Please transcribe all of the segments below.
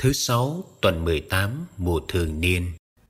Thứ 6 tuần 18 mùa thường niên.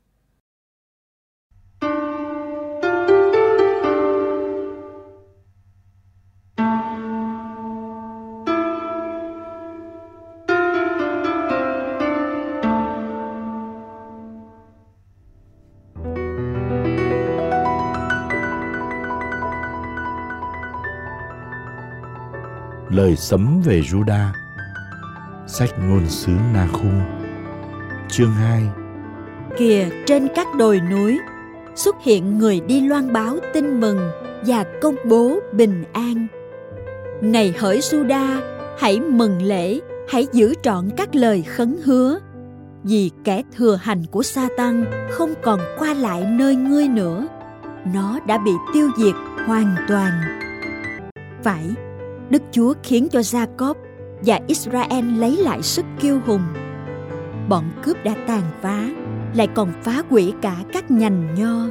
Lời sấm về Juda. Sách ngôn sứ Na-khum. Chương 2. Kìa, trên các đồi núi xuất hiện người đi loan báo tin mừng và công bố bình an. Này hỡi Juda, hãy mừng lễ, hãy giữ trọn các lời khấn hứa, vì kẻ thừa hành của Sa-tan không còn qua lại nơi ngươi nữa. Nó đã bị tiêu diệt hoàn toàn. Phải, Đức Chúa khiến cho Gia-cốp và Israel lấy lại sức kiêu hùng. Bọn cướp đã tàn phá, lại còn phá hủy cả các nhành nho.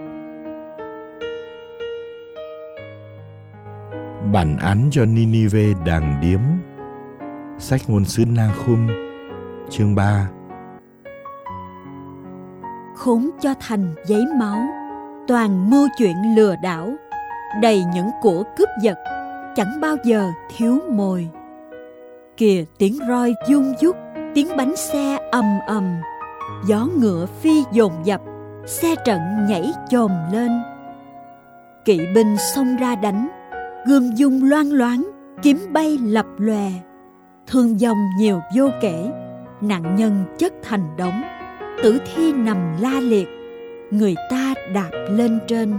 Bản án cho Ninive đàng điếm. Sách ngôn sứ Na-khum. Chương 3. Khốn cho thành giấy máu, toàn mưu chuyện lừa đảo, đầy những của cướp giật, chẳng bao giờ thiếu mồi. Kìa, tiếng roi vun vút, tiếng bánh xe ầm ầm, gió ngựa phi dồn dập, xe trận nhảy chồm lên. Kỵ binh xông ra đánh, gươm dung loang loáng, kiếm bay lập lòe. Thương vong nhiều vô kể, nạn nhân chất thành đống, tử thi nằm la liệt, người ta đạp lên trên.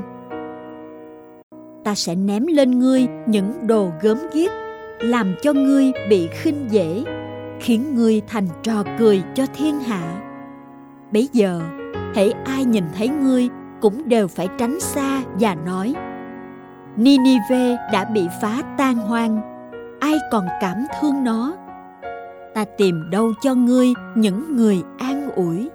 Ta sẽ ném lên ngươi những đồ gớm ghiếc, làm cho ngươi bị khinh dễ, khiến ngươi thành trò cười cho thiên hạ. Bấy giờ, hễ ai nhìn thấy ngươi cũng đều phải tránh xa và nói: Ninive đã bị phá tan hoang, ai còn cảm thương nó? Ta tìm đâu cho ngươi những người an ủi?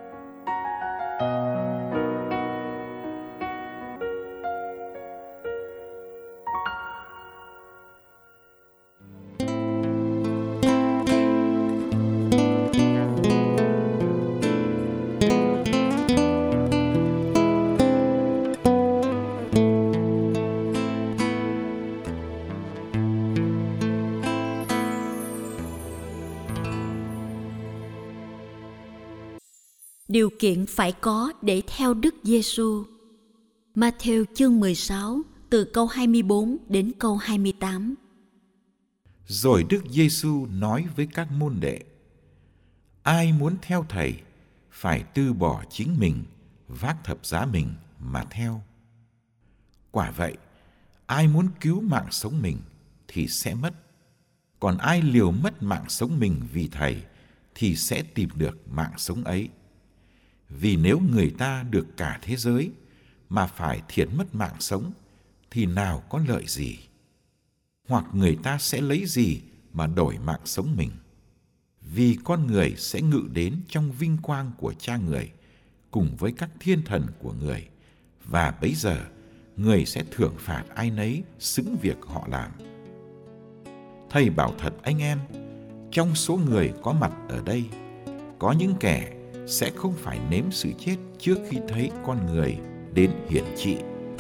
Điều kiện phải có để theo Đức Giêsu. Ma-thêu chương 16 từ câu 24 đến câu 28. Rồi Đức Giêsu nói với các môn đệ: Ai muốn theo Thầy phải từ bỏ chính mình, vác thập giá mình mà theo. Quả vậy, ai muốn cứu mạng sống mình thì sẽ mất, còn ai liều mất mạng sống mình vì Thầy thì sẽ tìm được mạng sống ấy. Vì nếu người ta được cả thế giới mà phải thiệt mất mạng sống thì nào có lợi gì? Hoặc người ta sẽ lấy gì mà đổi mạng sống mình? Vì con người sẽ ngự đến trong vinh quang của Cha người cùng với các thiên thần của người, và bấy giờ người sẽ thưởng phạt ai nấy xứng việc họ làm. Thầy bảo thật anh em, trong số người có mặt ở đây, có những kẻ sẽ không phải nếm sự chết trước khi thấy con người đến hiển trị.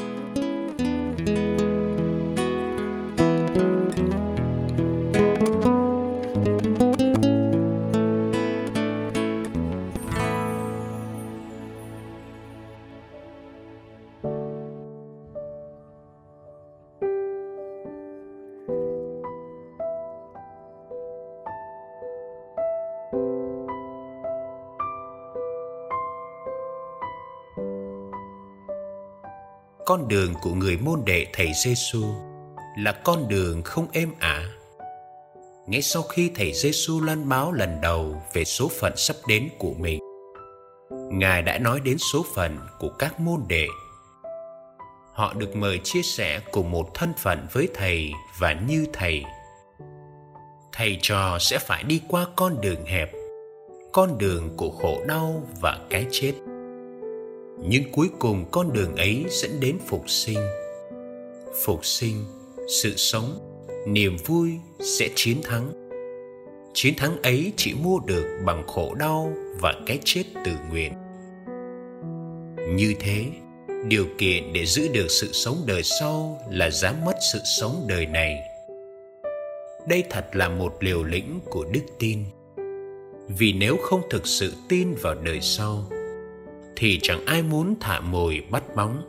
Con đường của người môn đệ thầy Giêsu là con đường không êm ả. Ngay sau khi thầy Giêsu loan báo lần đầu về số phận sắp đến của mình, Ngài đã nói đến số phận của các môn đệ. Họ được mời chia sẻ cùng một thân phận với Thầy, và như Thầy, thầy trò sẽ phải đi qua con đường hẹp, con đường của khổ đau và cái chết. Nhưng cuối cùng con đường ấy dẫn đến phục sinh. Phục sinh, sự sống, niềm vui sẽ chiến thắng. Chiến thắng ấy chỉ mua được bằng khổ đau và cái chết tự nguyện. Như thế, điều kiện để giữ được sự sống đời sau là dám mất sự sống đời này. Đây thật là một liều lĩnh của đức tin. Vì nếu không thực sự tin vào đời sau, thì chẳng ai muốn thả mồi bắt bóng.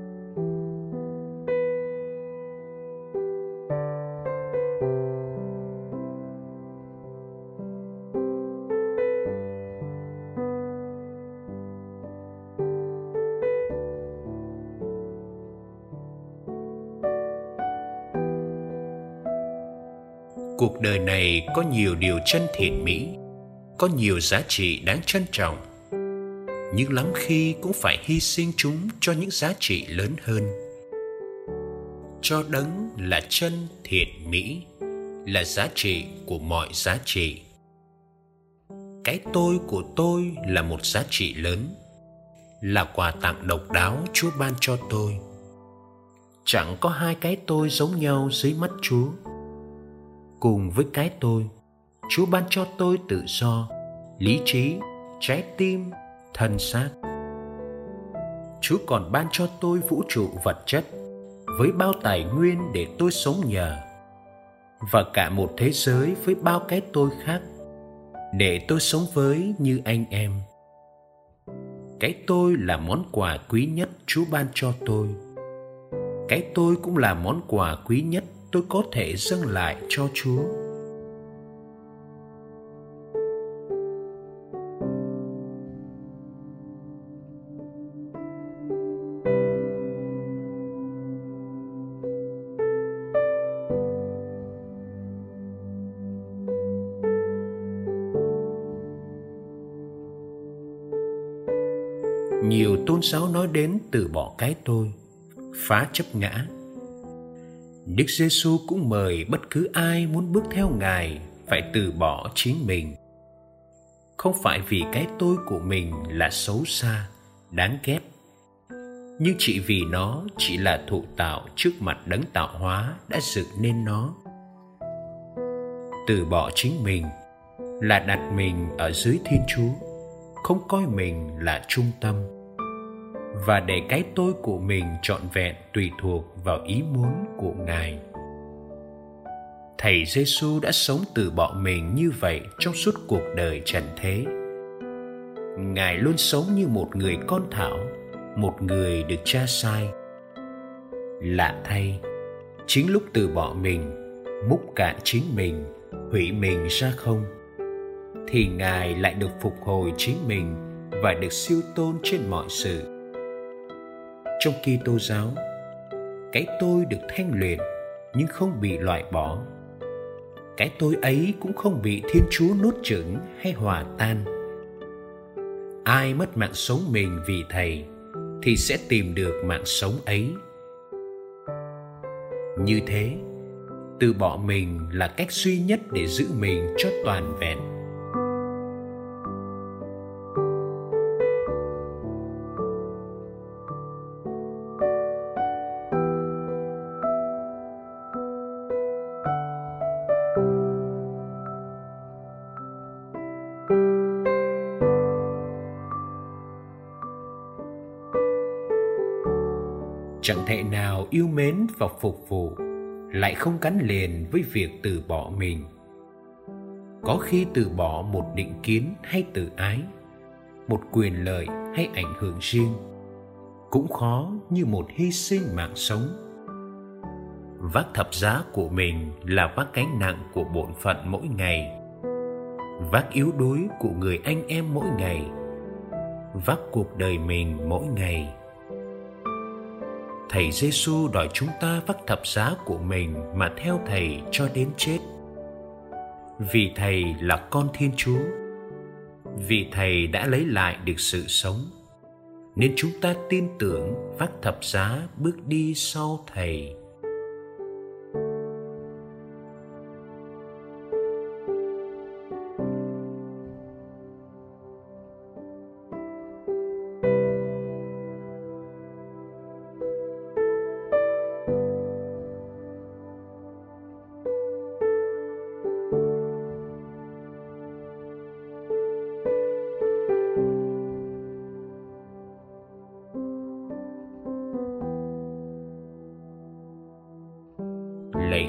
Cuộc đời này có nhiều điều chân thiện mỹ, có nhiều giá trị đáng trân trọng, nhưng lắm khi cũng phải hy sinh chúng cho những giá trị lớn hơn. Cho đấng là chân thiện mỹ, là giá trị của mọi giá trị. Cái tôi của tôi là một giá trị lớn, là quà tặng độc đáo Chúa ban cho tôi. Chẳng có hai cái tôi giống nhau dưới mắt Chúa. Cùng với cái tôi, Chúa ban cho tôi tự do, lý trí, trái tim, thân xác. Chúa còn ban cho tôi vũ trụ vật chất với bao tài nguyên để tôi sống nhờ, và cả một thế giới với bao cái tôi khác để tôi sống với như anh em. Cái tôi là món quà quý nhất Chúa ban cho tôi. Cái tôi cũng là món quà quý nhất tôi có thể dâng lại cho Chúa. Nhiều tôn giáo nói đến từ bỏ cái tôi, phá chấp ngã. Đức Giêsu cũng mời bất cứ ai muốn bước theo Ngài phải từ bỏ chính mình. Không phải vì cái tôi của mình là xấu xa, đáng ghét, nhưng chỉ vì nó chỉ là thụ tạo trước mặt đấng tạo hóa đã dựng nên nó. Từ bỏ chính mình là đặt mình ở dưới Thiên Chúa, không coi mình là trung tâm, và để cái tôi của mình trọn vẹn tùy thuộc vào ý muốn của Ngài. Thầy Giêsu đã sống từ bỏ mình như vậy trong suốt cuộc đời trần thế. Ngài luôn sống như một người con thảo, một người được Cha sai. Lạ thay, chính lúc từ bỏ mình, múc cạn chính mình, hủy mình ra không, thì Ngài lại được phục hồi chính mình và được siêu tôn trên mọi sự. Trong Kitô giáo, cái tôi được thanh luyện nhưng không bị loại bỏ. Cái tôi ấy cũng không bị Thiên Chúa nuốt chửng hay hòa tan. Ai mất mạng sống mình vì Thầy thì sẽ tìm được mạng sống ấy. Như thế, từ bỏ mình là cách duy nhất để giữ mình cho toàn vẹn. Chẳng thể nào yêu mến và phục vụ lại không gắn liền với việc từ bỏ mình. Có khi từ bỏ một định kiến hay tự ái, một quyền lợi hay ảnh hưởng riêng, cũng khó như một hy sinh mạng sống. Vác thập giá của mình là vác gánh nặng của bổn phận mỗi ngày, vác yếu đuối của người anh em mỗi ngày, vác cuộc đời mình mỗi ngày. Thầy Giêsu đòi chúng ta vác thập giá của mình mà theo Thầy cho đến chết. Vì Thầy là con Thiên Chúa, vì Thầy đã lấy lại được sự sống, nên chúng ta tin tưởng vác thập giá bước đi sau Thầy.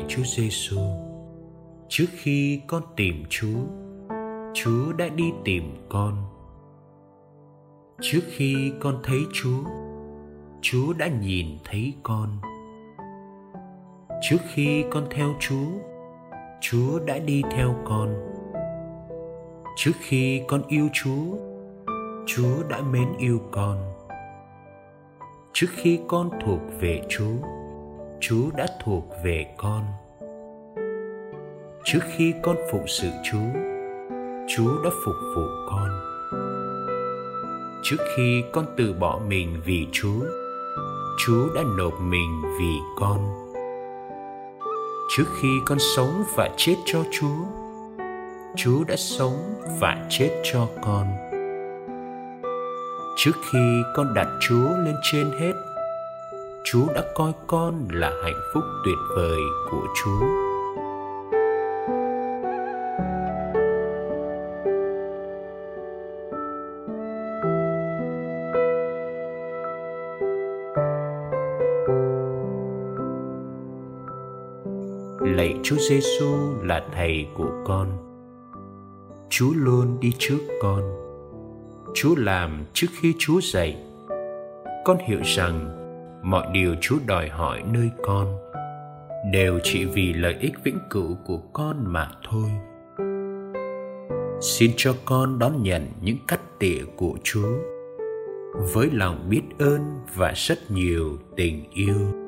Chúa Giêsu, trước khi con tìm Chúa đã đi tìm con. Trước khi con thấy Chúa đã nhìn thấy con. Trước khi con theo Chúa đã đi theo con. Trước khi con yêu Chúa đã mến yêu con. Trước khi con thuộc về Chúa đã thuộc về con. Trước khi con phụng sự Chúa đã phục vụ con. Trước khi con từ bỏ mình vì Chúa đã nộp mình vì con. Trước khi con sống và chết cho Chúa đã sống và chết cho con. Trước khi con đặt Chúa lên trên hết, Chúa đã coi con là hạnh phúc tuyệt vời của Chúa. Lạy Chúa Giêsu là Thầy của con. Chúa luôn đi trước con. Chúa làm trước khi Chúa dạy. Con hiểu rằng mọi điều Chúa đòi hỏi nơi con đều chỉ vì lợi ích vĩnh cửu của con mà thôi. Xin cho con đón nhận những cắt tỉa của Chúa với lòng biết ơn và rất nhiều tình yêu.